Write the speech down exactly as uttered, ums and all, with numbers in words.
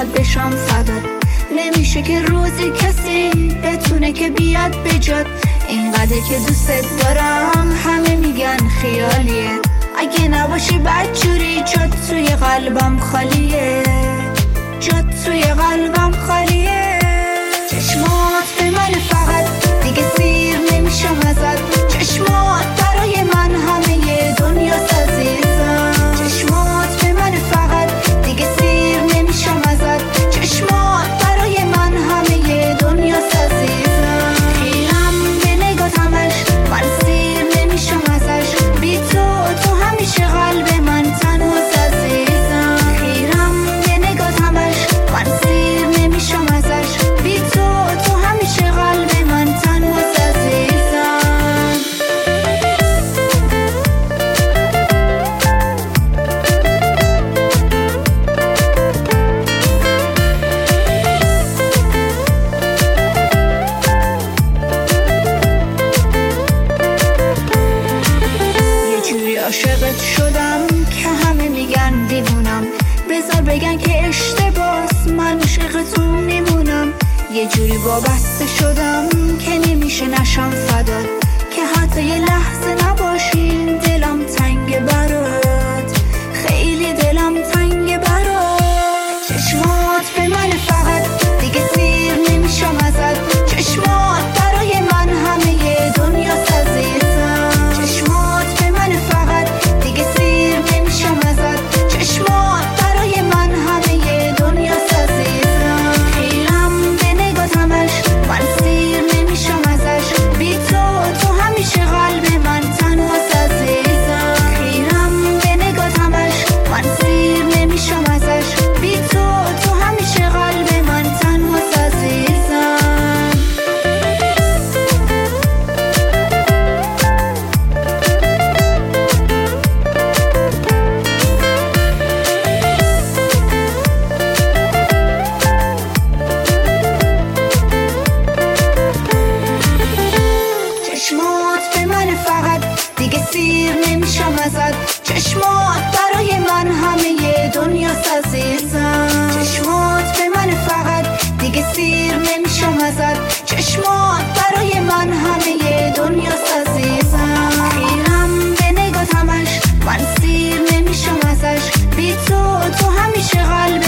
میخواد بشم فدات. نمیشه که روزی کسی بتونه که بیاد بجات. اینقدر که دوست دارم همه میگن خیالیه، اگه نباشی بدجوری جات توی قلبم خالیه، جات توی قلبم خالیه. چشمات به من فقط دیگه سیر نمیشم ازت، چشمات برای من همه دنیاست عزیزم. چشمات به من فقط دیگه سیر نمیشم ازت، چشمات برای من همه دنیاست عزیزم. خیرم به نگات همش من سیر نمیشم ازش، بی تو تو همیشه قلب من تنهاست عزیزم. خیرم به نگات همش من سیر نمیشم ازش، بی تو تو همیشه قلب من تنهاست عزیزم. یه جوری عاشقت شدم که همه میگن دیوونم، بذار بگن که اشتباس من عاشقتون میمونم. یه جوری وابسته شدم که نمیشه نشم فدات، که حتی یه لحظه نباشین دلم تنگ برات، خیلی دلم تنگ برات. چشمات به من فقط دیگه سیر نمیشم ازت، چشمات برای من همه دنیاست عزیزم. چشمات به من فقط دیگه سیر نمیشم ازت، چشمات برای من همه دنیاست عزیزم. خیرم به نگات همش من سیر نمیشم ازش، بی تو تو همیشه قلب من تنهاست عزیزم. خیرم به نگات همش من سیر نمیشم ازش، بی تو تو همیشه قلب من تنهاست عزیزم. چشمات به من فقط دیگه سیر نمیشم ازت، چشمات برای من همه دنیاست عزیزم. چشمات به من فقط دیگه سیر نمیشم ازت، چشمات برای من همه دنیاست عزیزم. خیرم به نگات همش من سیر نمیشم ازش، بی تو تو همیشه قلب